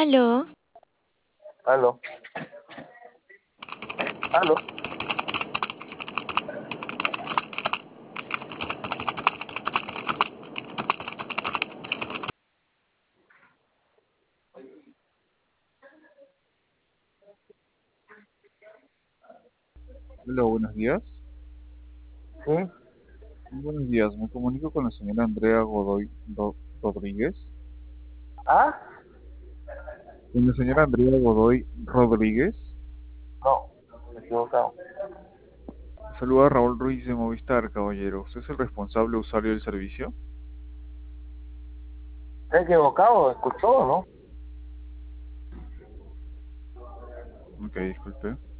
Aló, Aló, aló. Hola, buenos días. ¿Sí? Buenos días, me comunico con la señora Andrea Godoy Rodríguez. ¿Ah? Con la señora Andrea Godoy Rodríguez. No, me he equivocado. Saluda a Raúl Ruiz de Movistar, caballero. ¿Usted es el responsable usuario del servicio? ¿Me he equivocado? ¿Escuchó o no? Ok, disculpe.